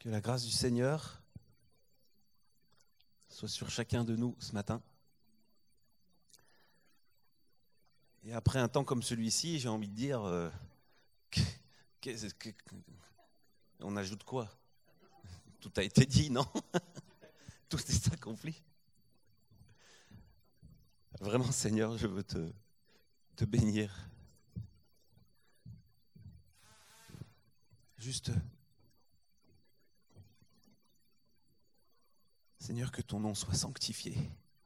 Que la grâce du Seigneur soit sur chacun de nous ce matin. Et après un temps comme celui-ci, j'ai envie de dire, on ajoute quoi? Tout a été dit, non? Tout est accompli. Vraiment, Seigneur, je veux te bénir. Juste, Seigneur, que ton nom soit sanctifié.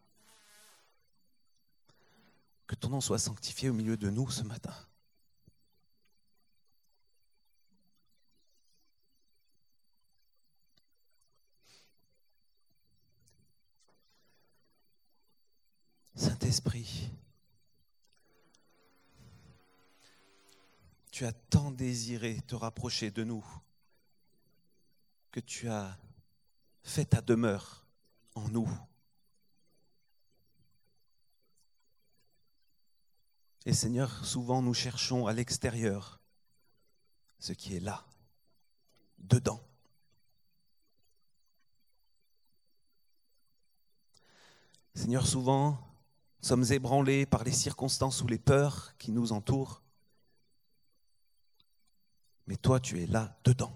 Que ton nom soit sanctifié au milieu de nous ce matin. Saint-Esprit, tu as tant désiré te rapprocher de nous que tu as fait ta demeure en nous. Et Seigneur, souvent nous cherchons à l'extérieur ce qui est là, dedans. Seigneur, souvent nous sommes ébranlés par les circonstances ou les peurs qui nous entourent. Mais toi, tu es là, dedans.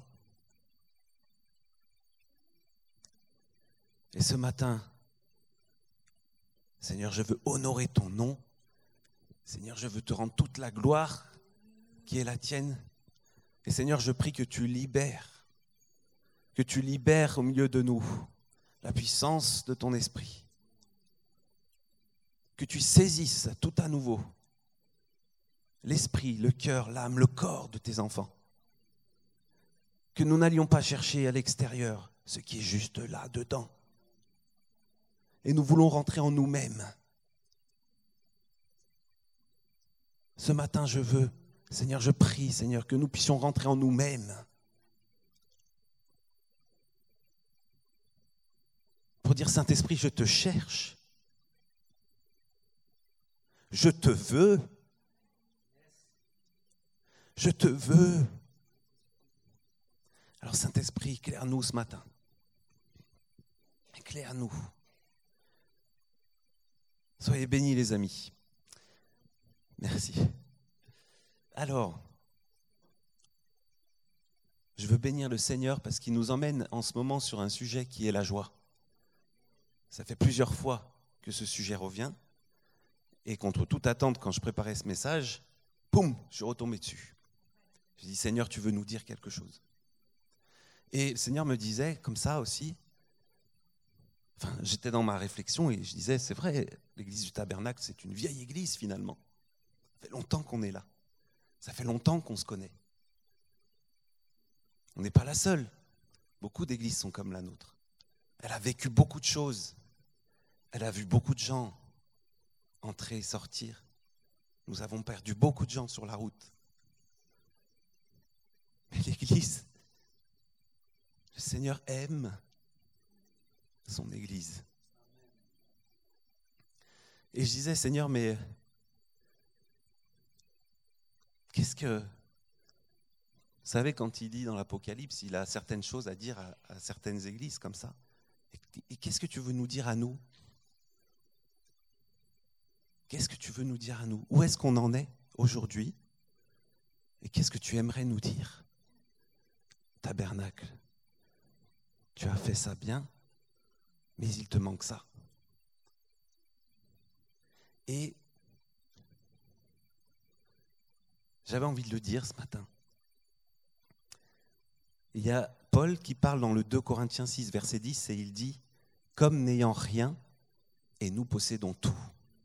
Et ce matin, Seigneur, je veux honorer ton nom. Seigneur, je veux te rendre toute la gloire qui est la tienne. Et Seigneur, je prie que tu libères au milieu de nous la puissance de ton esprit. Que tu saisisses tout à nouveau l'esprit, le cœur, l'âme, le corps de tes enfants. Que nous n'allions pas chercher à l'extérieur ce qui est juste là, dedans. Et nous voulons rentrer en nous-mêmes. Ce matin, je veux, Seigneur, je prie, Seigneur, que nous puissions rentrer en nous-mêmes. Pour dire, Saint-Esprit, je te cherche. Je te veux. Je te veux. Alors, Saint-Esprit, éclaire-nous ce matin. Éclaire-nous. Soyez bénis, les amis. Merci. Alors, je veux bénir le Seigneur parce qu'il nous emmène en ce moment sur un sujet qui est la joie. Ça fait plusieurs fois que ce sujet revient. Et contre toute attente, quand je préparais ce message, poum, je suis retombé dessus. J'ai dit, Seigneur, tu veux nous dire quelque chose. Et le Seigneur me disait, comme ça aussi, j'étais dans ma réflexion et je disais, c'est vrai, l'église du Tabernacle, c'est une vieille église finalement. Ça fait longtemps qu'on est là. Ça fait longtemps qu'on se connaît. On n'est pas la seule. Beaucoup d'églises sont comme la nôtre. Elle a vécu beaucoup de choses. Elle a vu beaucoup de gens entrer et sortir. Nous avons perdu beaucoup de gens sur la route. Mais l'église, le Seigneur aime son église. Et je disais, Seigneur, mais qu'est-ce que... Vous savez, quand il dit dans l'Apocalypse, il a certaines choses à dire à certaines églises comme ça. Et qu'est-ce que tu veux nous dire à nous? Qu'est-ce que tu veux nous dire à nous? Où est-ce qu'on en est aujourd'hui? Et qu'est-ce que tu aimerais nous dire? Tabernacle, tu as fait ça bien, mais il te manque ça. Et j'avais envie de le dire ce matin. Il y a Paul qui parle dans le 2 Corinthiens 6, verset 10, et il dit « Comme n'ayant rien, et nous possédons tout. »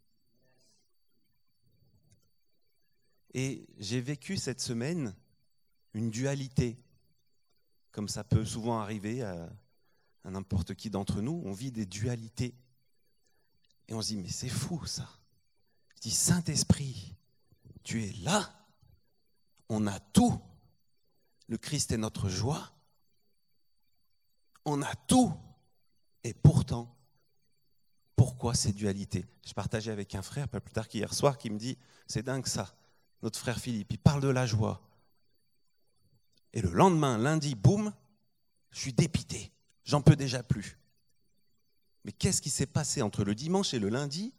Et j'ai vécu cette semaine une dualité, comme ça peut souvent arriver à n'importe qui d'entre nous. On vit des dualités. Et on se dit, mais c'est fou ça. Je dis, Saint-Esprit, tu es là. On a tout. Le Christ est notre joie. On a tout. Et pourtant, pourquoi ces dualités? Je partageais avec un frère, pas plus tard qu'hier soir, qui me dit, c'est dingue ça. Notre frère Philippe, il parle de la joie. Et le lendemain, lundi, boum, Je suis dépité. J'en peux déjà plus. Mais qu'est-ce qui s'est passé entre le dimanche et le lundi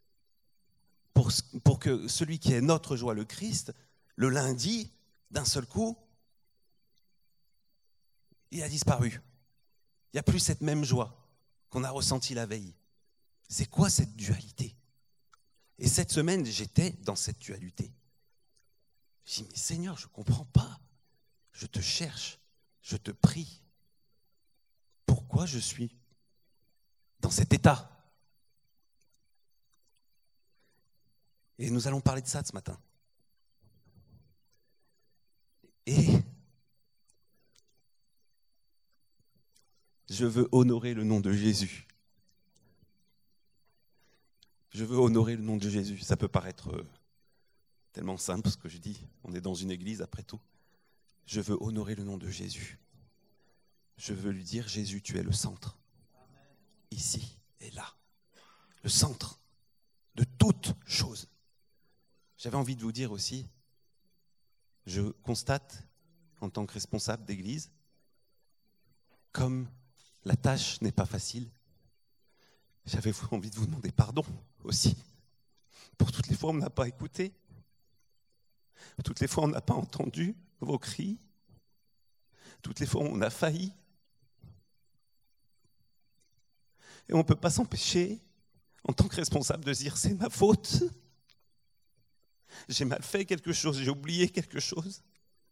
pour que celui qui est notre joie, le Christ, le lundi, d'un seul coup, il a disparu. Il n'y a plus cette même joie qu'on a ressentie la veille. C'est quoi cette dualité? Et cette semaine, j'étais dans cette dualité. Je dis, mais Seigneur, je ne comprends pas. Je te cherche, je te prie. Pourquoi je suis dans cet état? Et nous allons parler de ça ce matin. Et je veux honorer le nom de Jésus. Je veux honorer le nom de Jésus. Ça peut paraître tellement simple ce que je dis. On est dans une église après tout. Je veux honorer le nom de Jésus. Je veux lui dire, Jésus, tu es le centre. Ici et là. Le centre de toute chose. J'avais envie de vous dire aussi, je constate en tant que responsable d'église, comme la tâche n'est pas facile, j'avais envie de vous demander pardon aussi pour toutes les fois où on n'a pas écouté, toutes les fois où on n'a pas entendu vos cris, toutes les fois où on a failli. Et on ne peut pas s'empêcher, en tant que responsable, de se dire c'est ma faute. J'ai mal fait quelque chose, j'ai oublié quelque chose.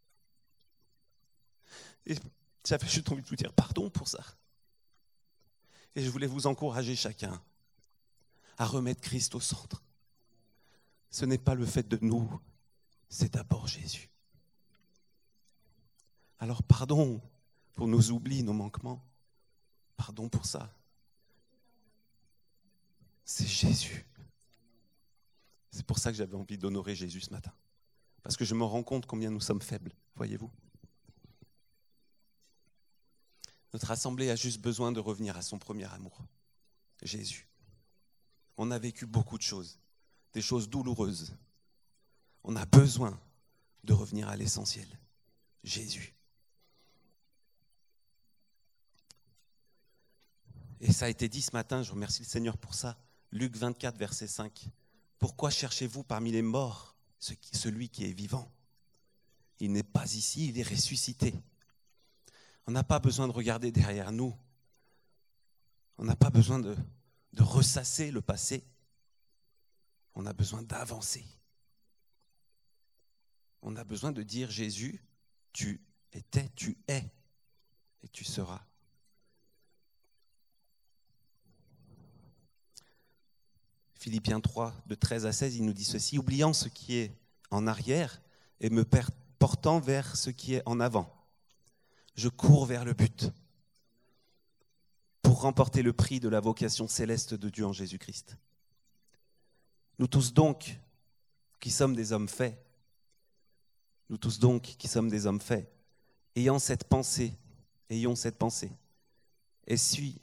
Et j'avais juste envie de vous dire pardon pour ça. Et je voulais vous encourager chacun à remettre Christ au centre. Ce n'est pas le fait de nous, c'est d'abord Jésus. Alors pardon pour nos oublis, nos manquements. Pardon pour ça. C'est Jésus. C'est pour ça que j'avais envie d'honorer Jésus ce matin. Parce que je me rends compte combien nous sommes faibles, voyez-vous. Notre assemblée a juste besoin de revenir à son premier amour, Jésus. On a vécu beaucoup de choses, des choses douloureuses. On a besoin de revenir à l'essentiel, Jésus. Et ça a été dit ce matin, je remercie le Seigneur pour ça. Luc 24, verset 5. Pourquoi cherchez-vous parmi les morts celui qui est vivant? Il n'est pas ici, il est ressuscité. On n'a pas besoin de regarder derrière nous. On n'a pas besoin de ressasser le passé. On a besoin d'avancer. On a besoin de dire Jésus, tu étais, tu es et tu seras. Philippiens 3, de 13 à 16, il nous dit ceci, oubliant ce qui est en arrière et me portant vers ce qui est en avant. Je cours vers le but pour remporter le prix de la vocation céleste de Dieu en Jésus-Christ. Nous tous donc, qui sommes des hommes faits, ayons cette pensée, et si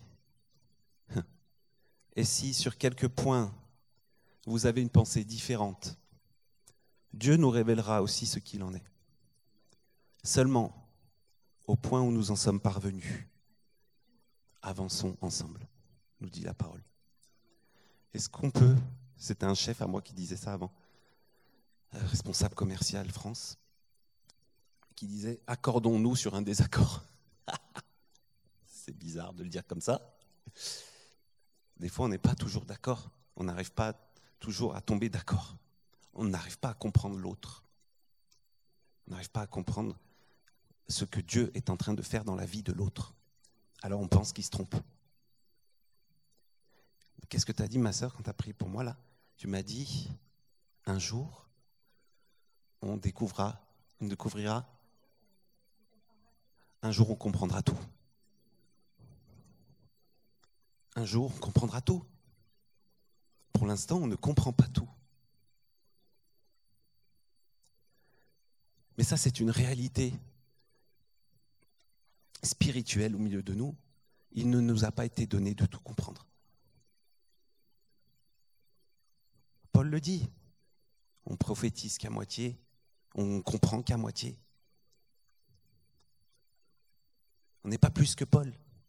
sur quelques points, vous avez une pensée différente, Dieu nous révélera aussi ce qu'il en est. Seulement, au point où nous en sommes parvenus, avançons ensemble, nous dit la parole. Est-ce qu'on peut, c'était un chef à moi qui disait ça avant, responsable commercial France, qui disait « accordons-nous sur un désaccord ». C'est bizarre de le dire comme ça. Des fois, on n'est pas toujours d'accord. On n'arrive pas toujours à tomber d'accord. On n'arrive pas à comprendre l'autre. On n'arrive pas à comprendre ce que Dieu est en train de faire dans la vie de l'autre. Alors on pense qu'il se trompe. Qu'est-ce que tu as dit, ma sœur, quand tu as prié pour moi là? Tu m'as dit, un jour, on découvrira, un jour on comprendra tout. Un jour on comprendra tout. Pour l'instant, on ne comprend pas tout. Mais ça, c'est une réalité spirituelle au milieu de nous. Il ne nous a pas été donné de tout comprendre. Paul le dit. On prophétise qu'à moitié, on comprend qu'à moitié. On n'est pas plus que Paul.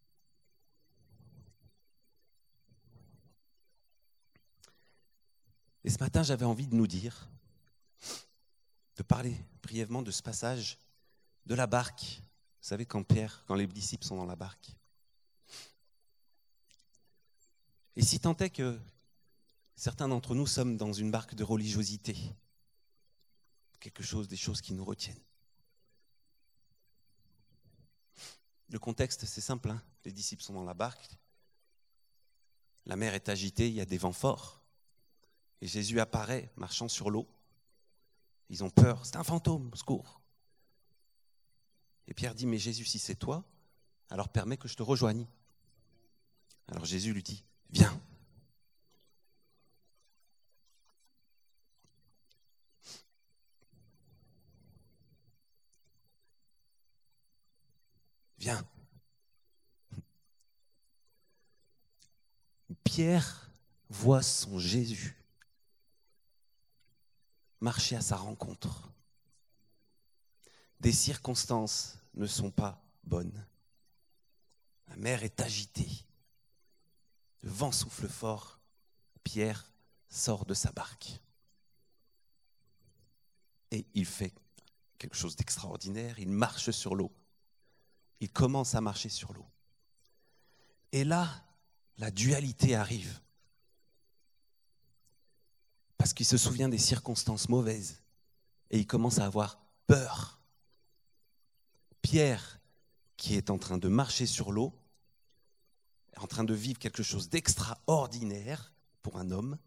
Et ce matin, j'avais envie de nous dire, de parler brièvement de ce passage de la barque. Vous savez, quand les disciples sont dans la barque. Et si tant est que certains d'entre nous sommes dans une barque de religiosité, des choses qui nous retiennent. Le contexte, c'est simple, hein. Les disciples sont dans la barque, la mer est agitée, il y a des vents forts, et Jésus apparaît marchant sur l'eau. Ils ont peur, c'est un fantôme, au secours. Et Pierre dit, mais Jésus, si c'est toi, alors permets que je te rejoigne. Alors Jésus lui dit, viens. Viens. Pierre voit son Jésus marcher à sa rencontre. Des circonstances ne sont pas bonnes. La mer est agitée. Le vent souffle fort. Pierre sort de sa barque. Et il fait quelque chose d'extraordinaire. Il marche sur l'eau. Il commence à marcher sur l'eau. Et là, la dualité arrive. Parce qu'il se souvient des circonstances mauvaises. Et il commence à avoir peur. Pierre, qui est en train de marcher sur l'eau, est en train de vivre quelque chose d'extraordinaire pour un homme,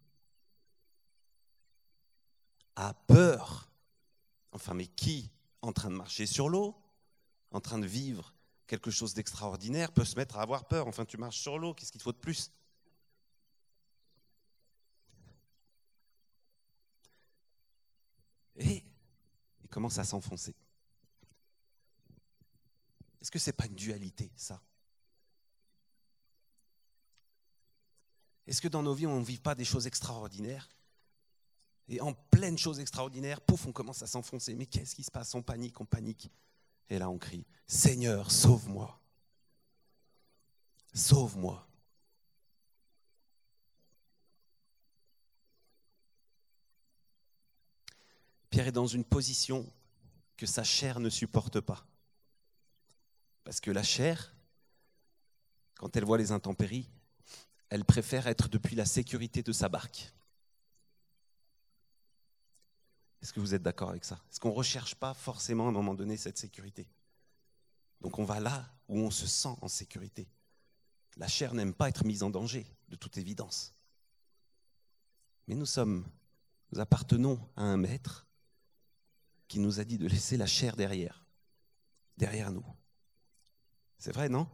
a peur. Enfin, mais qui, en train de marcher sur l'eau, en train de vivre quelque chose d'extraordinaire, peut se mettre à avoir peur? Enfin, tu marches sur l'eau, qu'est-ce qu'il te faut de plus? Et il commence à s'enfoncer. Est-ce que ce n'est pas une dualité, ça? Est-ce que dans nos vies, on ne vit pas des choses extraordinaires? Et en pleine chose extraordinaire, pouf, on commence à s'enfoncer. Mais qu'est-ce qui se passe? On panique, on panique. Et là, on crie, Seigneur, sauve-moi. Sauve-moi. Pierre est dans une position que sa chair ne supporte pas. Parce que la chair, quand elle voit les intempéries, elle préfère être depuis la sécurité de sa barque. Est-ce que vous êtes d'accord avec ça? Est-ce qu'on ne recherche pas forcément à un moment donné cette sécurité? Donc on va là où on se sent en sécurité. La chair n'aime pas être mise en danger, de toute évidence. Mais nous appartenons à un maître qui nous a dit de laisser la chair derrière nous. C'est vrai, non?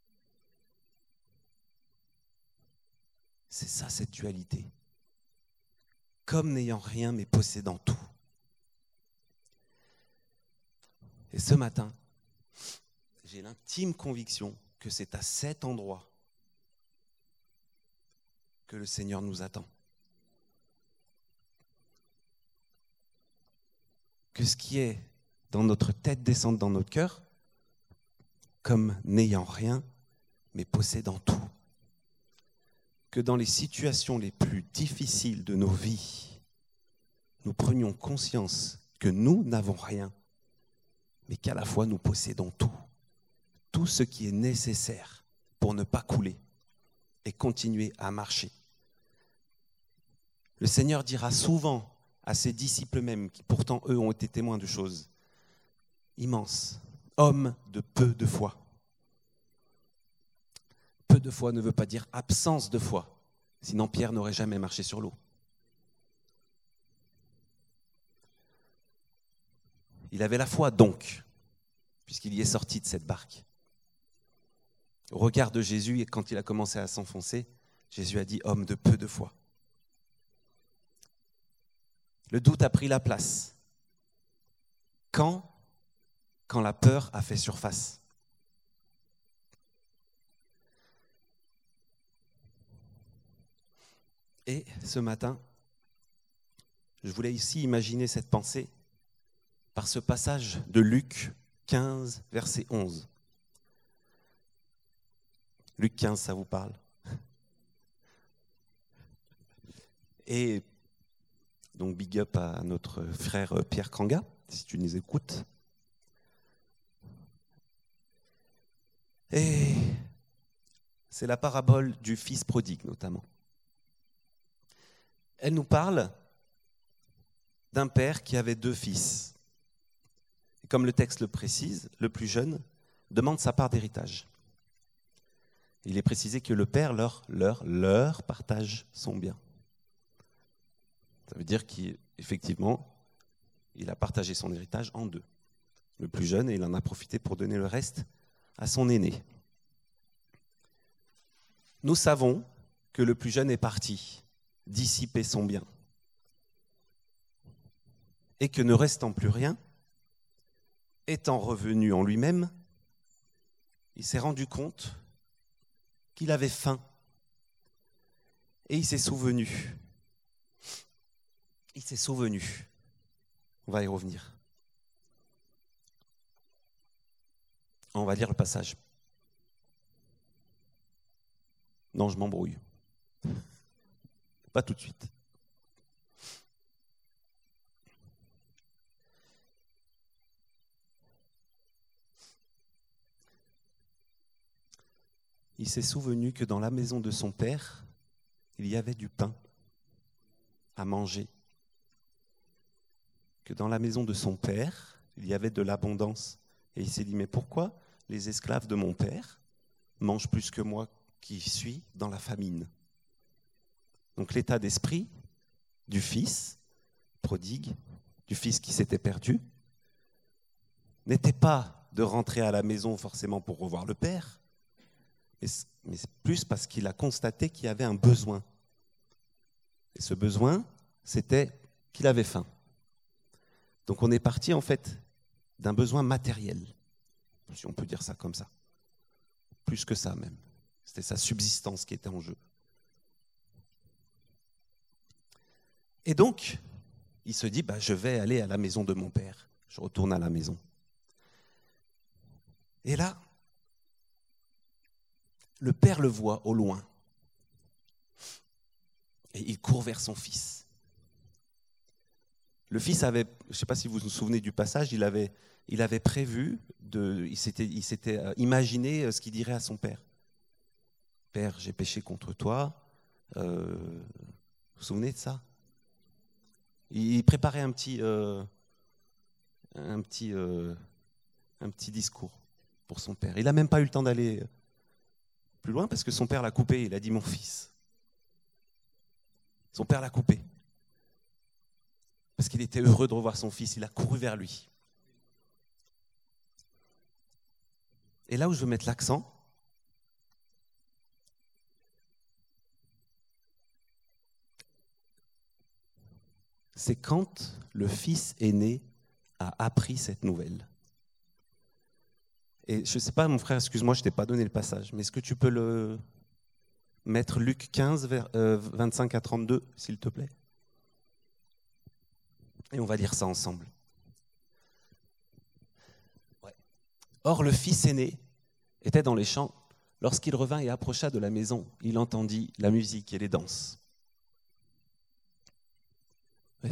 C'est ça, cette dualité. Comme n'ayant rien, mais possédant tout. Et ce matin, j'ai l'intime conviction que c'est à cet endroit que le Seigneur nous attend. Que ce qui est dans notre tête descende dans notre cœur, comme n'ayant rien, mais possédant tout. Que dans les situations les plus difficiles de nos vies, nous prenions conscience que nous n'avons rien, mais qu'à la fois nous possédons tout. Tout ce qui est nécessaire pour ne pas couler et continuer à marcher. Le Seigneur dira souvent à ses disciples même, qui pourtant eux ont été témoins de choses immenses, hommes de peu de foi. Peu de foi ne veut pas dire absence de foi, sinon Pierre n'aurait jamais marché sur l'eau. Il avait la foi donc, puisqu'il y est sorti de cette barque. Au regard de Jésus, et quand il a commencé à s'enfoncer, Jésus a dit « homme de peu de foi ». Le doute a pris la place. Quand la peur a fait surface. Et ce matin, je voulais ici imaginer cette pensée par ce passage de Luc 15, verset 11. Luc 15, ça vous parle? Et donc big up à notre frère Pierre Kanga, si tu nous écoutes. Et c'est la parabole du fils prodigue notamment. Elle nous parle d'un père qui avait 2 fils. Et comme le texte le précise, le plus jeune demande sa part d'héritage. Il est précisé que le père leur partage son bien. Ça veut dire qu'effectivement, il a partagé son héritage en 2. Le plus jeune, et il en a profité pour donner le reste à son aîné. Nous savons que le plus jeune est parti dissiper son bien et que ne restant plus rien, étant revenu en lui-même, il s'est rendu compte qu'il avait faim et il s'est souvenu. On va y revenir. On va lire le passage. Non, je m'embrouille. Pas tout de suite. Il s'est souvenu que dans la maison de son père, il y avait du pain à manger. Que dans la maison de son père, il y avait de l'abondance. Et il s'est dit, mais pourquoi les esclaves de mon père mangent plus que moi qui suis dans la famine? Donc l'état d'esprit du fils prodigue, du fils qui s'était perdu, n'était pas de rentrer à la maison forcément pour revoir le père, mais c'est plus parce qu'il a constaté qu'il y avait un besoin. Et ce besoin, c'était qu'il avait faim. Donc on est parti en fait d'un besoin matériel, si on peut dire ça comme ça. Plus que ça même. C'était sa subsistance qui était en jeu. Et donc, il se dit, je vais aller à la maison de mon père. Je retourne à la maison. Et là, le père le voit au loin. Et il court vers son fils. Le fils avait, je ne sais pas si vous vous souvenez du passage, il avait prévu, il s'était imaginé ce qu'il dirait à son père. Père, j'ai péché contre toi. Vous vous souvenez de ça? Il préparait un petit discours pour son père. Il n'a même pas eu le temps d'aller plus loin parce que son père l'a coupé. Il a dit, mon fils. Son père l'a coupé. Parce qu'il était heureux de revoir son fils. Il a couru vers lui. Et là où je veux mettre l'accent, c'est quand le fils aîné a appris cette nouvelle. Et je ne sais pas, mon frère, excuse-moi, je ne t'ai pas donné le passage, mais est-ce que tu peux le mettre Luc 15, 25 à 32, s'il te plaît? Et on va lire ça ensemble. Ouais. Or, le fils aîné était dans les champs. Lorsqu'il revint et approcha de la maison, il entendit la musique et les danses. Oui.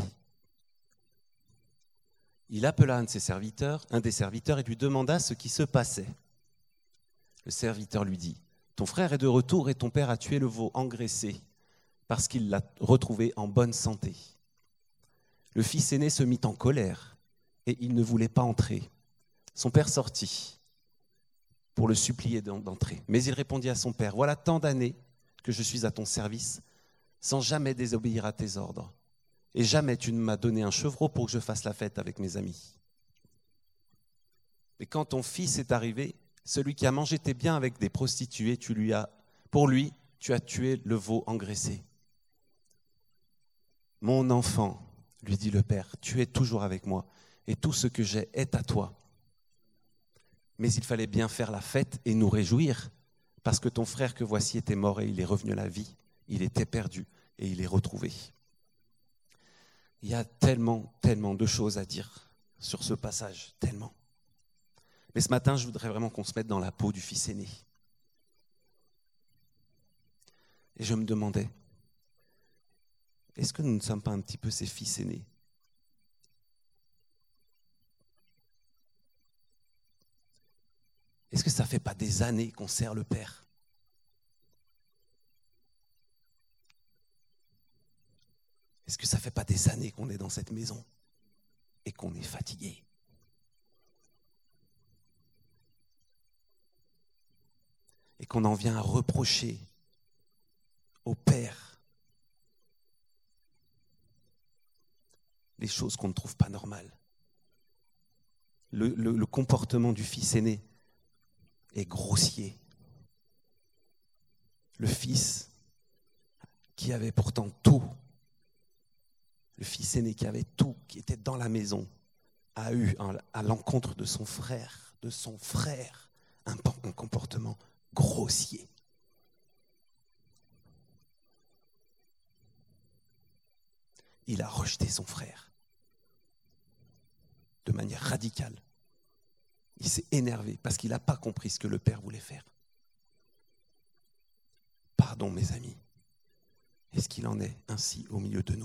Il appela un des serviteurs, et lui demanda ce qui se passait. Le serviteur lui dit, « Ton frère est de retour et ton père a tué le veau engraissé parce qu'il l'a retrouvé en bonne santé. » Le fils aîné se mit en colère et il ne voulait pas entrer. Son père sortit pour le supplier d'entrer. Mais il répondit à son père, « Voilà tant d'années que je suis à ton service sans jamais désobéir à tes ordres. Et jamais tu ne m'as donné un chevreau pour que je fasse la fête avec mes amis. Mais quand ton fils est arrivé, celui qui a mangé tes biens avec des prostituées, pour lui, tu as tué le veau engraissé. » « Mon enfant, lui dit le père, tu es toujours avec moi, et tout ce que j'ai est à toi. Mais il fallait bien faire la fête et nous réjouir, parce que ton frère que voici était mort et il est revenu à la vie, il était perdu et il est retrouvé. » Il y a tellement de choses à dire sur ce passage, tellement. Mais ce matin, je voudrais vraiment qu'on se mette dans la peau du fils aîné. Et je me demandais, est-ce que nous ne sommes pas un petit peu ces fils aînés ? Est-ce que ça ne fait pas des années qu'on sert le Père ? Est-ce que ça ne fait pas des années qu'on est dans cette maison et qu'on est fatigué ? Et qu'on en vient à reprocher au Père les choses qu'on ne trouve pas normales. Le comportement du fils aîné est grossier. Le fils qui avait pourtant tout, le fils aîné qui avait tout, qui était dans la maison, a eu à l'encontre de son frère, un comportement grossier. Il a rejeté son frère de manière radicale. Il s'est énervé parce qu'il n'a pas compris ce que le Père voulait faire. Pardon, mes amis. Est-ce qu'il en est ainsi au milieu de nous ?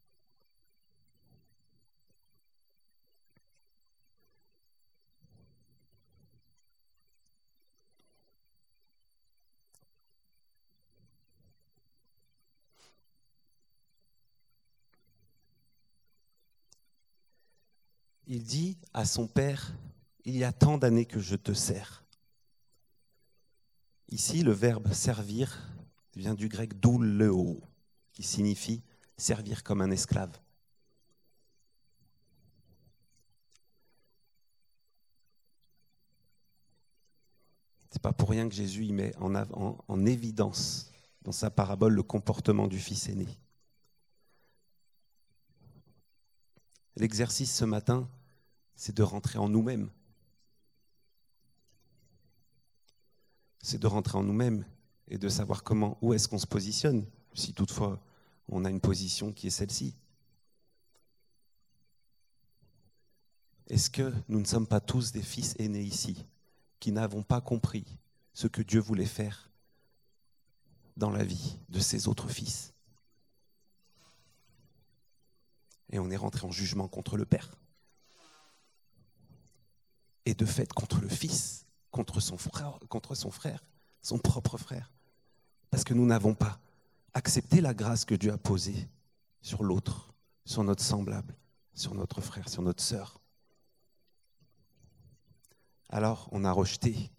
Il dit à son père, « Il y a tant d'années que je te sers. » Ici, le verbe « servir » vient du grec « douleo » qui signifie « servir comme un esclave ». Ce n'est pas pour rien que Jésus y met en évidence dans sa parabole le comportement du fils aîné. L'exercice ce matin, c'est de rentrer en nous-mêmes. C'est de rentrer en nous-mêmes et de savoir où est-ce qu'on se positionne, si toutefois on a une position qui est celle-ci. Est-ce que nous ne sommes pas tous des fils aînés ici, qui n'avons pas compris ce que Dieu voulait faire dans la vie de ses autres fils ? Et on est rentré en jugement contre le Père. Et de fait contre le Fils, contre son frère, son propre frère. Parce que nous n'avons pas accepté la grâce que Dieu a posée sur l'autre, sur notre semblable, sur notre frère, sur notre sœur. Alors on a rejeté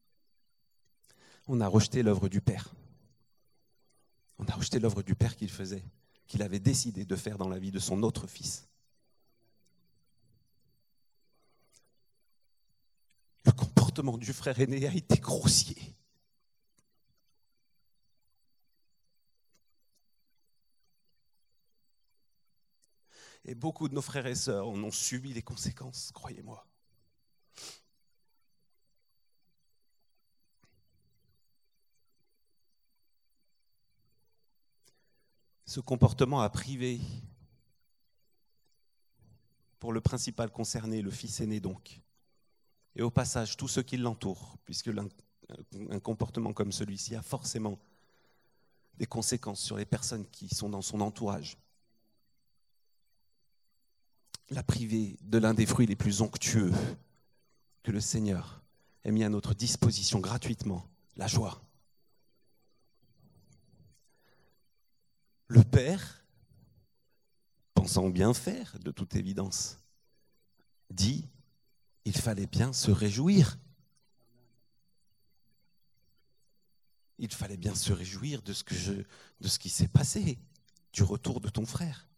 l'œuvre du Père. On a rejeté l'œuvre du Père qu'il faisait, qu'il avait décidé de faire dans la vie de son autre fils. Le comportement du frère aîné a été grossier. Et beaucoup de nos frères et sœurs en ont subi les conséquences, croyez-moi. Ce comportement a privé, pour le principal concerné, le fils aîné donc, et au passage tous ceux qui l'entourent, puisque un comportement comme celui-ci a forcément des conséquences sur les personnes qui sont dans son entourage. L'a privé de l'un des fruits les plus onctueux que le Seigneur ait mis à notre disposition gratuitement, la joie. Le Père, pensant bien faire, de toute évidence, dit il fallait bien se réjouir. Il fallait bien se réjouir de ce qui s'est passé, du retour de ton frère.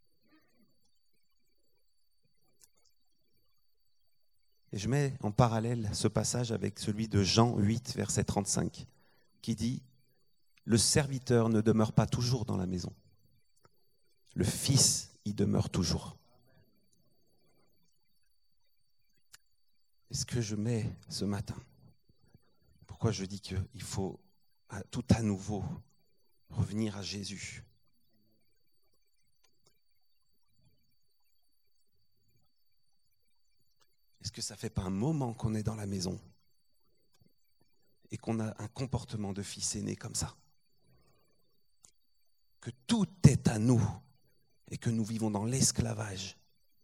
Et je mets en parallèle ce passage avec celui de Jean 8, verset 35, qui dit « Le serviteur ne demeure pas toujours dans la maison. Le Fils y demeure toujours. » Et ce que je mets ce matin, pourquoi je dis qu'il faut tout à nouveau revenir à Jésus. Est-ce que ça ne fait pas un moment qu'on est dans la maison et qu'on a un comportement de fils aîné comme ça ? que tout est à nous et que nous vivons dans l'esclavage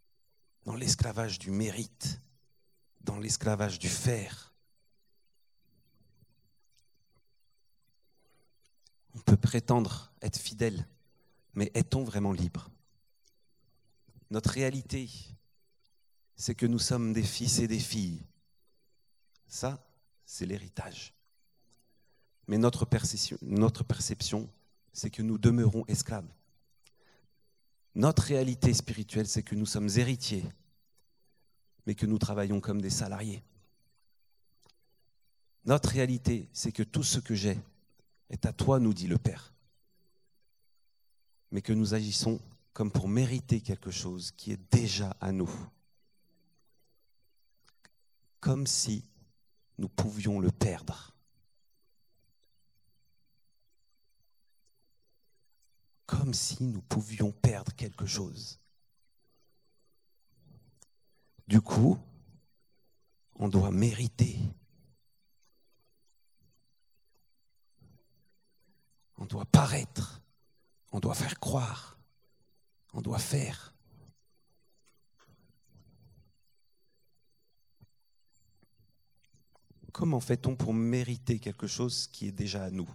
du mérite, dans l'esclavage du faire. On peut prétendre être fidèle, mais est-on vraiment libre ? Notre réalité, c'est que nous sommes des fils et des filles. Ça, c'est l'héritage. Mais notre perception, c'est que nous demeurons esclaves. Notre réalité spirituelle, c'est que nous sommes héritiers, mais que nous travaillons comme des salariés. Notre réalité, c'est que tout ce que j'ai est à toi, nous dit le Père, mais que nous agissons comme pour mériter quelque chose qui est déjà à nous. Comme si nous pouvions le perdre. Comme si nous pouvions perdre quelque chose. Du coup, on doit mériter. On doit paraître. On doit faire croire. On doit faire. Comment fait-on pour mériter quelque chose qui est déjà à nous ?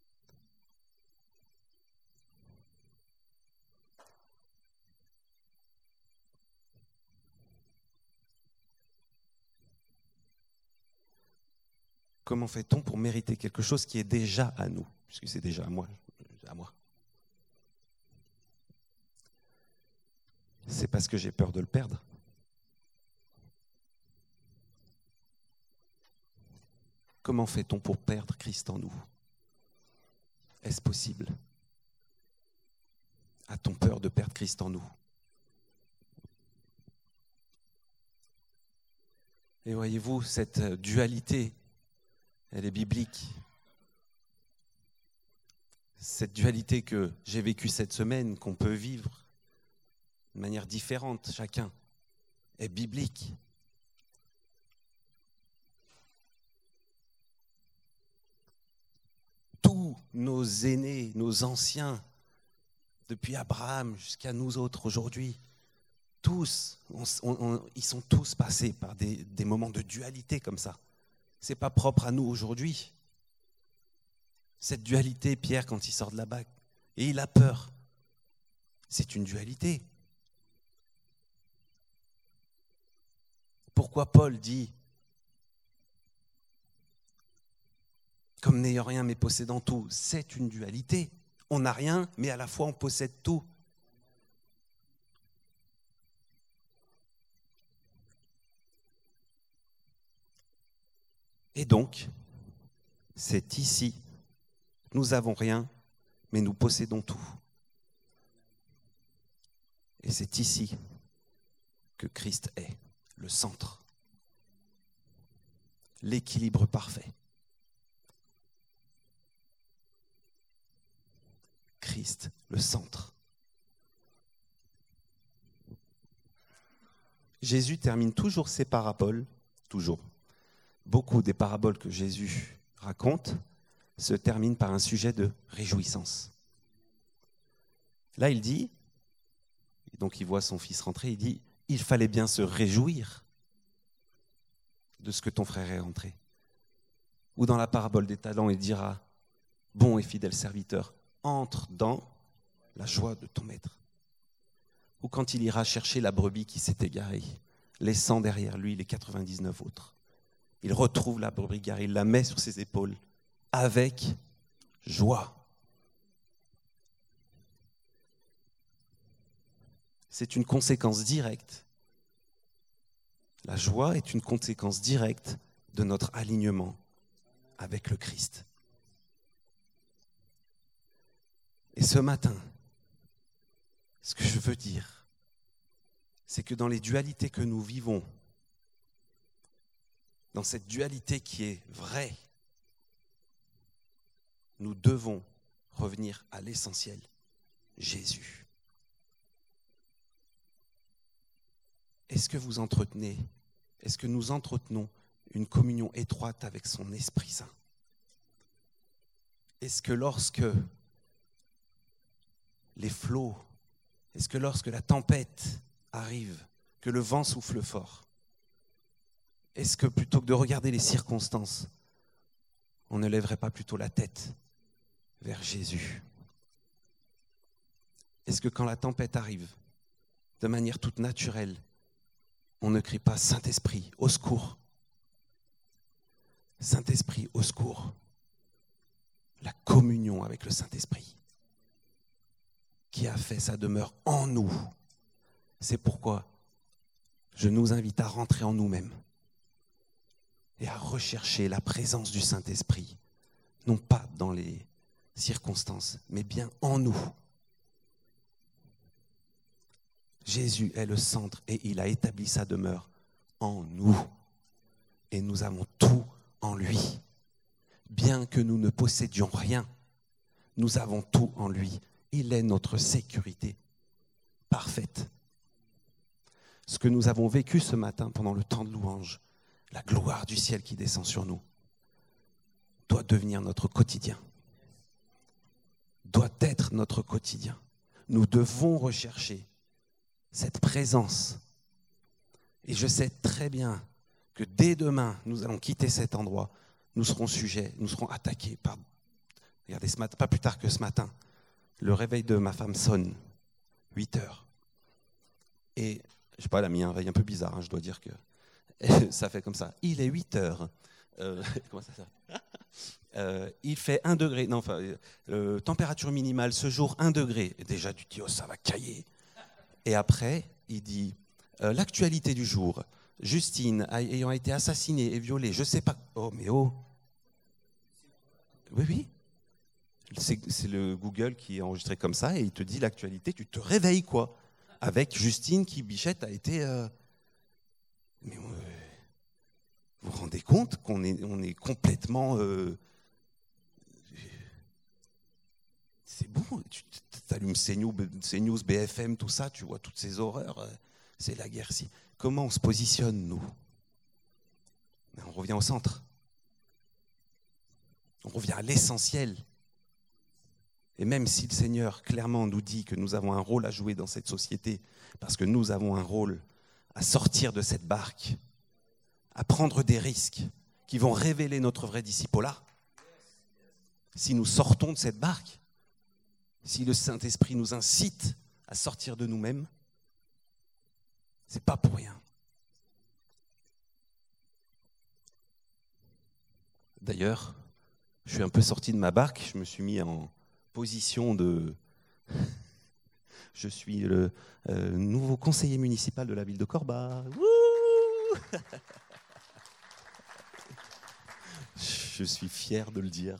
Comment fait-on pour mériter quelque chose qui est déjà à nous ? Puisque c'est déjà à moi. C'est parce que j'ai peur de le perdre. Comment fait-on pour perdre Christ en nous ? Est-ce possible ? A-t-on peur de perdre Christ en nous ? Et voyez-vous, cette dualité, elle est biblique. Cette dualité que j'ai vécue cette semaine, qu'on peut vivre de manière différente chacun, est biblique. Tous nos aînés, nos anciens, depuis Abraham jusqu'à nous autres aujourd'hui, tous, ils sont tous passés par des moments de dualité comme ça. Ce n'est pas propre à nous aujourd'hui. Cette dualité, Pierre, quand il sort de la Pâque, et il a peur, c'est une dualité. Pourquoi Paul dit, comme n'ayant rien mais possédant tout, c'est une dualité. On n'a rien, mais à la fois on possède tout. Et donc, c'est ici, nous n'avons rien, mais nous possédons tout. Et c'est ici que Christ est, le centre, l'équilibre parfait. Christ, le centre. Jésus termine toujours ses paraboles, toujours. Beaucoup des paraboles que Jésus raconte se terminent par un sujet de réjouissance. Là, il dit, donc il voit son fils rentrer, il dit, il fallait bien se réjouir de ce que ton frère est rentré. Ou dans la parabole des talents, il dira, bon et fidèle serviteur, entre dans la joie de ton maître. Ou quand il ira chercher la brebis qui s'est égarée, laissant derrière lui les 99 autres. Il retrouve la brebis égarée, il la met sur ses épaules avec joie. C'est une conséquence directe. La joie est une conséquence directe de notre alignement avec le Christ. Et ce matin, ce que je veux dire, c'est que dans les dualités que nous vivons, dans cette dualité qui est vraie, nous devons revenir à l'essentiel, Jésus. Est-ce que vous entretenez, est-ce que nous entretenons une communion étroite avec son Esprit Saint ? Est-ce que lorsque les flots? Est-ce que lorsque la tempête arrive, que le vent souffle fort, est-ce que plutôt que de regarder les circonstances, on ne lèverait pas plutôt la tête vers Jésus? Est-ce que quand la tempête arrive, de manière toute naturelle, on ne crie pas « Saint-Esprit, au secours !» Saint-Esprit, au secours. La communion avec le Saint-Esprit qui a fait sa demeure en nous. C'est pourquoi je nous invite à rentrer en nous-mêmes et à rechercher la présence du Saint-Esprit, non pas dans les circonstances, mais bien en nous. Jésus est le centre et il a établi sa demeure en nous. Et nous avons tout en lui. Bien que nous ne possédions rien, nous avons tout en lui. Il est notre sécurité parfaite. Ce que nous avons vécu ce matin pendant le temps de louange, la gloire du ciel qui descend sur nous, doit devenir notre quotidien. Doit être notre quotidien. Nous devons rechercher cette présence. Et je sais très bien que dès demain, nous allons quitter cet endroit. Nous serons sujets, nous serons attaqués par... Regardez, ce matin, pas plus tard que ce matin, le réveil de ma femme sonne, 8 heures. Et, je sais pas, elle a mis un réveil un peu bizarre, je dois dire que ça fait comme ça. Il est 8 heures. Comment ça s'appelle ? Il fait 1 degré. Non, enfin, température minimale ce jour, 1 degré. Et déjà, tu te dis, oh, ça va cailler. Et après, il dit, l'actualité du jour, Justine ayant été assassinée et violée, je sais pas... Oh, mais oh. Oui, oui. C'est le Google qui est enregistré comme ça et il te dit l'actualité, tu te réveilles quoi. Avec Justine qui, bichette, a été... Mais vous vous rendez compte qu'on est complètement... C'est bon, tu allumes CNews, BFM, tout ça, tu vois toutes ces horreurs, c'est la guerre. Comment on se positionne, nous ? On revient au centre. On revient à l'essentiel. Et même si le Seigneur clairement nous dit que nous avons un rôle à jouer dans cette société, parce que nous avons un rôle à sortir de cette barque, à prendre des risques qui vont révéler notre vrai discipolat, si nous sortons de cette barque, si le Saint-Esprit nous incite à sortir de nous-mêmes, c'est pas pour rien. D'ailleurs, je suis un peu sorti de ma barque, je me suis mis en position de... Je suis le nouveau conseiller municipal de la ville de Corba. Wouh. Je suis fier de le dire.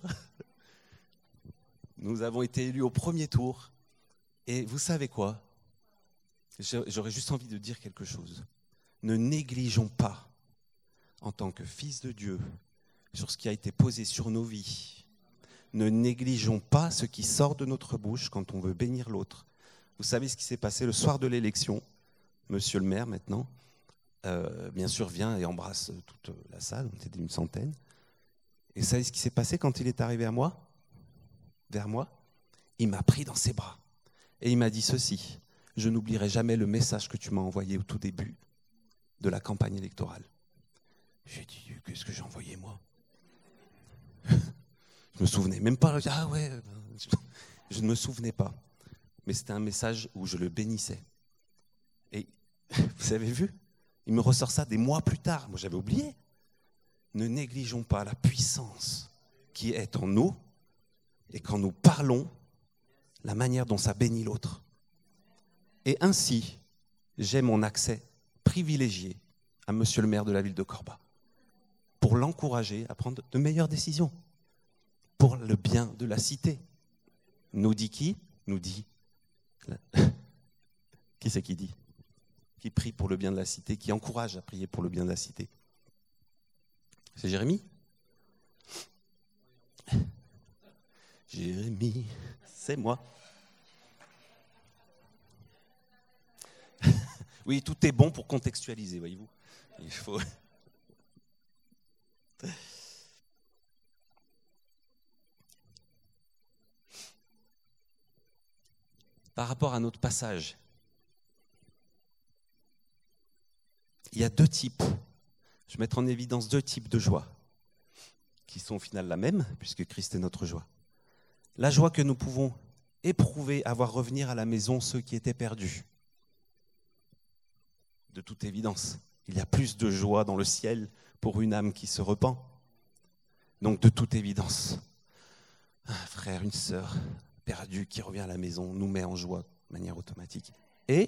Nous avons été élus au premier tour. Et vous savez quoi ? J'aurais juste envie de dire quelque chose. Ne négligeons pas, en tant que fils de Dieu, sur ce qui a été posé sur nos vies. Ne négligeons pas ce qui sort de notre bouche quand on veut bénir l'autre. Vous savez ce qui s'est passé le soir de l'élection ? Monsieur le maire, maintenant, bien sûr, vient et embrasse toute la salle, on était une centaine. Et vous savez ce qui s'est passé quand il est arrivé à moi ? Vers moi ? Il m'a pris dans ses bras. Et il m'a dit ceci: je n'oublierai jamais le message que tu m'as envoyé au tout début de la campagne électorale. J'ai dit, qu'est-ce que j'ai envoyé moi ? Je me souvenais même pas. Ah ouais, je ne me souvenais pas. Mais c'était un message où je le bénissais. Et vous avez vu ? Il me ressort ça des mois plus tard. Moi, j'avais oublié. Ne négligeons pas la puissance qui est en nous et quand nous parlons, la manière dont ça bénit l'autre. Et ainsi, j'ai mon accès privilégié à monsieur le maire de la ville de Corba pour l'encourager à prendre de meilleures décisions pour le bien de la cité. Nous dit qui ? Nous dit... Qui c'est qui dit ? Qui prie pour le bien de la cité, qui encourage à prier pour le bien de la cité. C'est Jérémie ? Jérémie, c'est moi. Oui, tout est bon pour contextualiser, voyez-vous. Il faut... par rapport à notre passage. Il y a deux types. Je vais mettre en évidence deux types de joie, qui sont au final la même, puisque Christ est notre joie. La joie que nous pouvons éprouver à voir revenir à la maison ceux qui étaient perdus. De toute évidence, il y a plus de joie dans le ciel pour une âme qui se repent. Donc de toute évidence, un frère, une sœur perdue qui revient à la maison nous met en joie de manière automatique. Et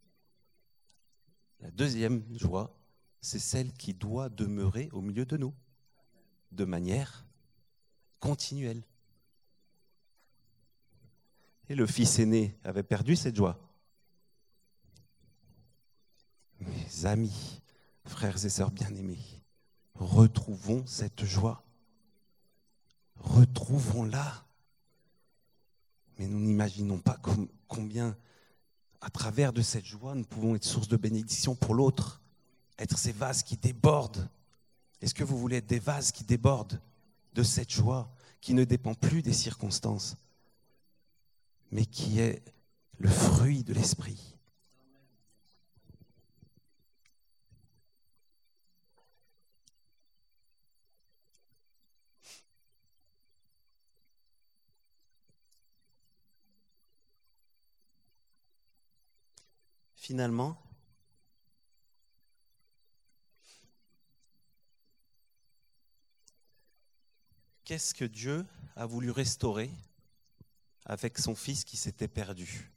la deuxième joie, c'est celle qui doit demeurer au milieu de nous, de manière continuelle. Et le fils aîné avait perdu cette joie. Mes amis, frères et sœurs bien-aimés, retrouvons cette joie. Retrouvons-la. Mais nous n'imaginons pas combien, à travers de cette joie, nous pouvons être source de bénédiction pour l'autre, être ces vases qui débordent. Est-ce que vous voulez être des vases qui débordent de cette joie, qui ne dépend plus des circonstances, mais qui est le fruit de l'esprit? Finalement, qu'est-ce que Dieu a voulu restaurer avec son fils qui s'était perdu?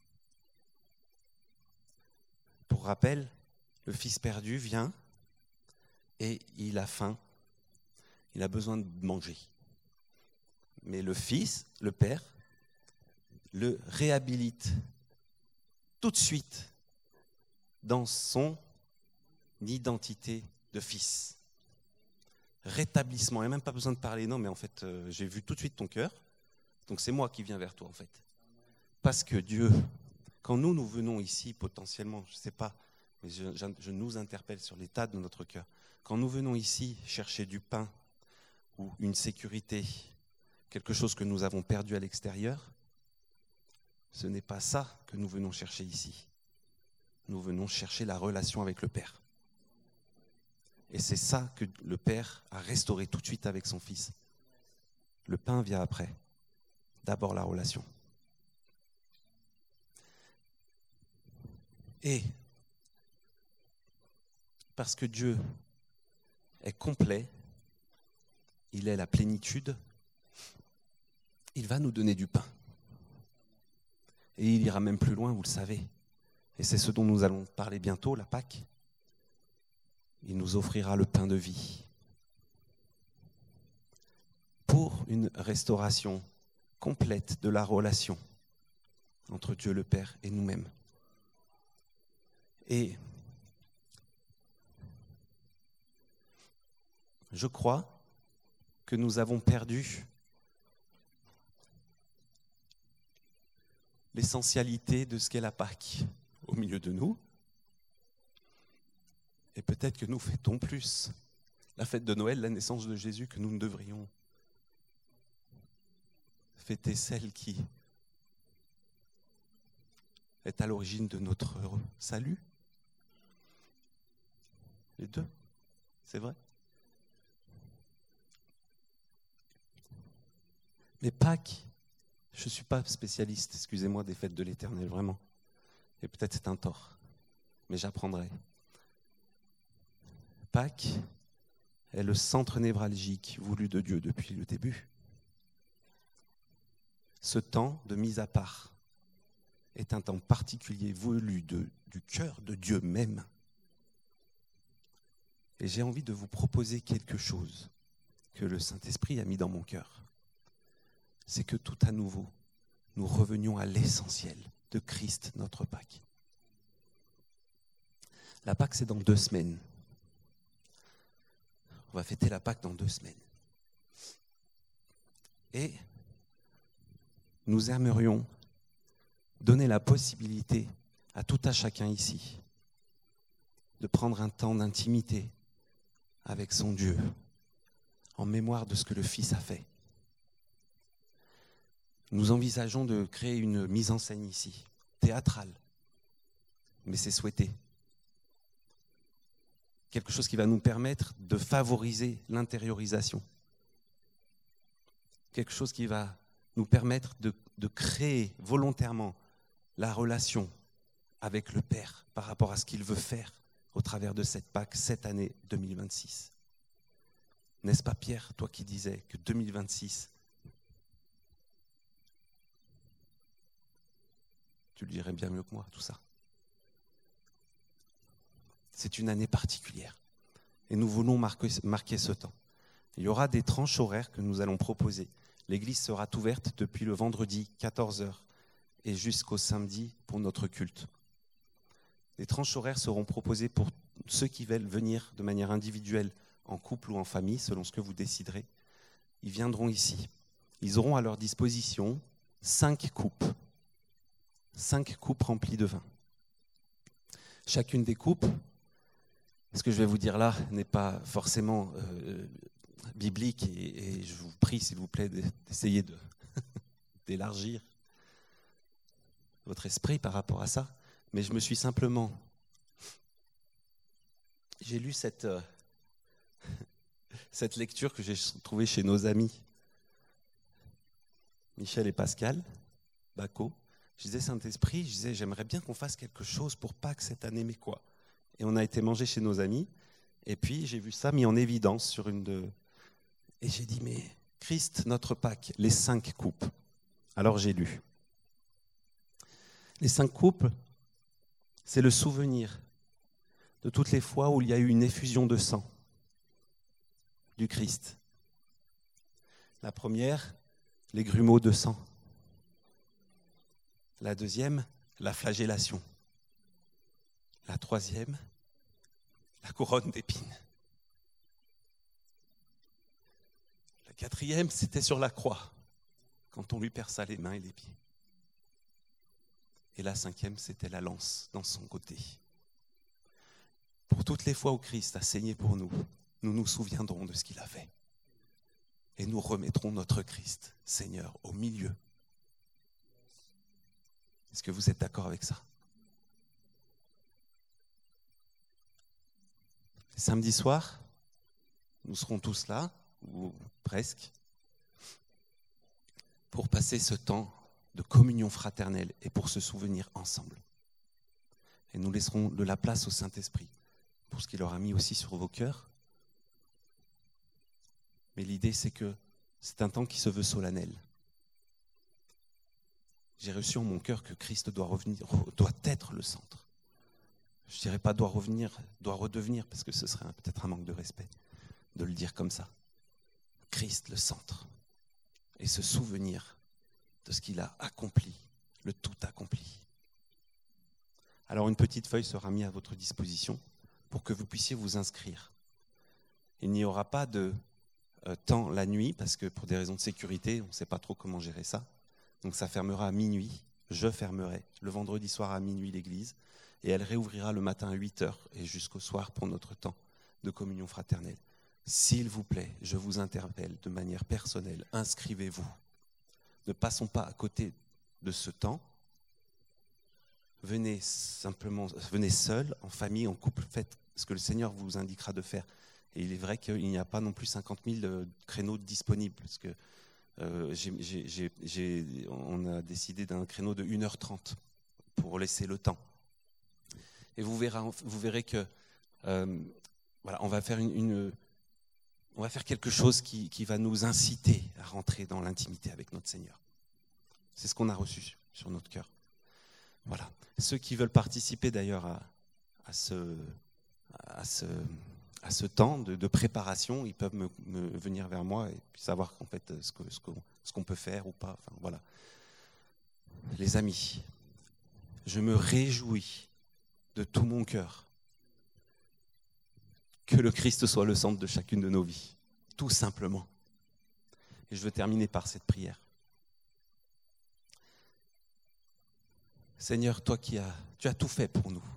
Pour rappel, le fils perdu vient et il a faim, il a besoin de manger. Mais le fils, le père, le réhabilite tout de suite dans son identité de fils. Rétablissement, il n'y a même pas besoin de parler, non mais en fait j'ai vu tout de suite ton cœur, donc c'est moi qui viens vers toi en fait. Parce que Dieu, quand nous venons ici potentiellement, je ne sais pas, mais je nous interpelle sur l'état de notre cœur. Quand nous venons ici chercher du pain ou une sécurité, quelque chose que nous avons perdu à l'extérieur, ce n'est pas ça que nous venons chercher ici. Nous venons chercher la relation avec le Père. Et c'est ça que le Père a restauré tout de suite avec son Fils. Le pain vient après. D'abord la relation. Et parce que Dieu est complet, il est la plénitude, il va nous donner du pain. Et il ira même plus loin, vous le savez. Et c'est ce dont nous allons parler bientôt, la Pâque. Il nous offrira le pain de vie pour une restauration complète de la relation entre Dieu le Père et nous-mêmes. Et je crois que nous avons perdu l'essentialité de ce qu'est la Pâque au milieu de nous. Et peut-être que nous fêtons plus la fête de Noël, la naissance de Jésus, que nous ne devrions fêter celle qui est à l'origine de notre salut. Les deux, c'est vrai. Mais Pâques, je ne suis pas spécialiste, excusez-moi, des fêtes de l'Éternel, vraiment. Et peut-être c'est un tort, mais j'apprendrai. Pâques est le centre névralgique voulu de Dieu depuis le début. Ce temps de mise à part est un temps particulier voulu du cœur de Dieu même. Et j'ai envie de vous proposer quelque chose que le Saint-Esprit a mis dans mon cœur. C'est que tout à nouveau, nous revenions à l'essentiel de Christ, notre Pâque. La Pâque, c'est dans 2 semaines. On va fêter la Pâque dans 2 semaines. Et nous aimerions donner la possibilité à tout à chacun ici de prendre un temps d'intimité avec son Dieu, en mémoire de ce que le Fils a fait. Nous envisageons de créer une mise en scène ici, théâtral, mais c'est souhaité. Quelque chose qui va nous permettre de favoriser l'intériorisation. Quelque chose qui va nous permettre de créer volontairement la relation avec le Père par rapport à ce qu'il veut faire au travers de cette Pâque, cette année 2026. N'est-ce pas Pierre, toi qui disais que 2026, tu le dirais bien mieux que moi, tout ça. C'est une année particulière et nous voulons marquer ce temps. Il y aura des tranches horaires que nous allons proposer. L'église sera ouverte depuis le vendredi 14h et jusqu'au samedi pour notre culte. Les tranches horaires seront proposées pour ceux qui veulent venir de manière individuelle, en couple ou en famille, selon ce que vous déciderez. Ils viendront ici. Ils auront à leur disposition 5 coupes. 5 coupes remplies de vin. Chacune des coupes, ce que je vais vous dire là n'est pas forcément biblique et je vous prie, s'il vous plaît, d'essayer d'élargir votre esprit par rapport à ça. Mais je me suis simplement... J'ai lu cette lecture que j'ai trouvée chez nos amis Michel et Pascal Bacot. Je disais, Saint-Esprit, j'aimerais bien qu'on fasse quelque chose pour Pâques cette année, mais quoi ? Et on a été manger chez nos amis, et puis j'ai vu ça mis en évidence sur une de... Et j'ai dit, mais Christ, notre Pâques, les 5 coupes. Alors j'ai lu. Les 5 coupes, c'est le souvenir de toutes les fois où il y a eu une effusion de sang du Christ. La première, les grumeaux de sang. La deuxième, la flagellation. La troisième, la couronne d'épines. La quatrième, c'était sur la croix, quand on lui perça les mains et les pieds. Et la cinquième, c'était la lance dans son côté. Pour toutes les fois où Christ a saigné pour nous, nous nous souviendrons de ce qu'il a fait. Et nous remettrons notre Christ, Seigneur, au milieu. Est-ce que vous êtes d'accord avec ça ? Samedi soir, nous serons tous là, ou presque, pour passer ce temps de communion fraternelle et pour se souvenir ensemble. Et nous laisserons de la place au Saint-Esprit pour ce qu'il aura mis aussi sur vos cœurs. Mais l'idée, c'est que c'est un temps qui se veut solennel. J'ai reçu en mon cœur que Christ doit être le centre. Je ne dirais pas doit redevenir, parce que ce serait peut-être un manque de respect de le dire comme ça. Christ le centre. Et se souvenir de ce qu'il a accompli, le tout accompli. Alors une petite feuille sera mise à votre disposition pour que vous puissiez vous inscrire. Il n'y aura pas de temps la nuit, parce que pour des raisons de sécurité, on ne sait pas trop comment gérer ça. Donc ça fermera à minuit, je fermerai le vendredi soir à minuit l'église, et elle réouvrira le matin à 8h et jusqu'au soir pour notre temps de communion fraternelle. S'il vous plaît, je vous interpelle de manière personnelle, inscrivez-vous. Ne passons pas à côté de ce temps. Venez seul, en famille, en couple, faites ce que le Seigneur vous indiquera de faire. Et il est vrai qu'il n'y a pas non plus 50 000 créneaux disponibles, parce que on a décidé d'un créneau de 1h30 pour laisser le temps. Et vous verrez que voilà, on va faire on va faire quelque chose qui va nous inciter à rentrer dans l'intimité avec notre Seigneur. C'est ce qu'on a reçu sur notre cœur. Voilà. Ceux qui veulent participer d'ailleurs à ce temps de préparation, ils peuvent me venir vers moi et puis savoir en fait ce qu'on peut faire ou pas. Enfin, voilà. Les amis, je me réjouis de tout mon cœur que le Christ soit le centre de chacune de nos vies, tout simplement. Et je veux terminer par cette prière. Seigneur, toi tu as tout fait pour nous.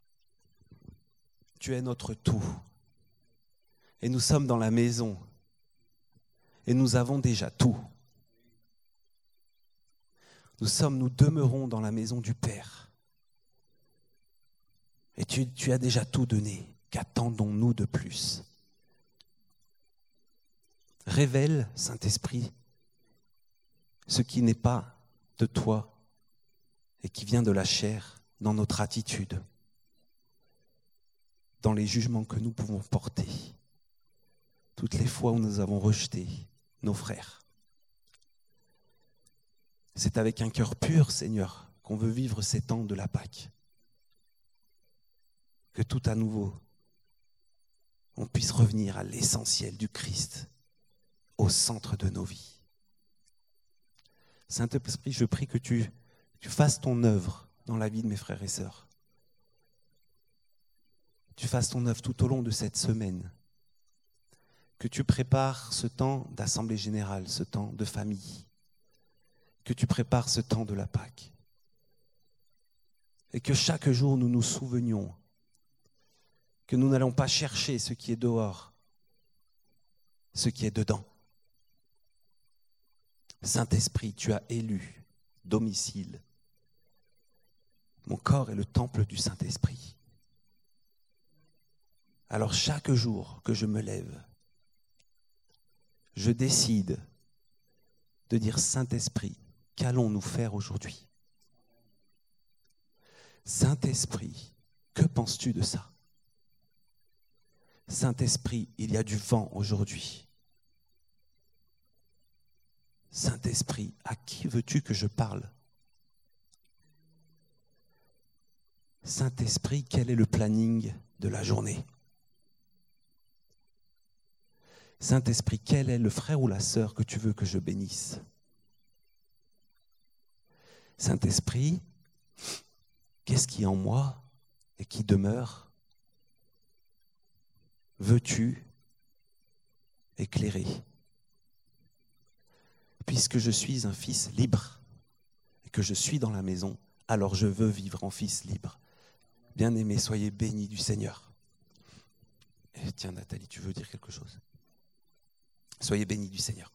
Tu es notre tout. Et nous sommes dans la maison. Et nous avons déjà tout. Nous demeurons dans la maison du Père. Et tu as déjà tout donné. Qu'attendons-nous de plus? Révèle, Saint-Esprit, ce qui n'est pas de toi et qui vient de la chair dans notre attitude, dans les jugements que nous pouvons porter, toutes les fois où nous avons rejeté nos frères. C'est avec un cœur pur, Seigneur, qu'on veut vivre ces temps de la Pâque. Que tout à nouveau, on puisse revenir à l'essentiel du Christ, au centre de nos vies. Saint-Esprit, je prie que tu fasses ton œuvre dans la vie de mes frères et sœurs. Tu fasses ton œuvre tout au long de cette semaine. Que tu prépares ce temps d'assemblée générale, ce temps de famille. Que tu prépares ce temps de la Pâque. Et que chaque jour nous nous souvenions que nous n'allons pas chercher ce qui est dehors, ce qui est dedans. Saint-Esprit, tu as élu domicile. Mon corps est le temple du Saint-Esprit. Alors chaque jour que je me lève, je décide de dire Saint-Esprit, qu'allons-nous faire aujourd'hui? Saint-Esprit, que penses-tu de ça? Saint-Esprit, il y a du vent aujourd'hui. Saint-Esprit, à qui veux-tu que je parle? Saint-Esprit, quel est le planning de la journée? Saint-Esprit, quel est le frère ou la sœur que tu veux que je bénisse? Saint-Esprit, qu'est-ce qui est en moi et qui demeure? Veux-tu éclairer? Puisque je suis un fils libre et que je suis dans la maison, alors je veux vivre en fils libre. Bien-aimés, soyez bénis du Seigneur. Et tiens, Nathalie, tu veux dire quelque chose? Soyez bénis du Seigneur.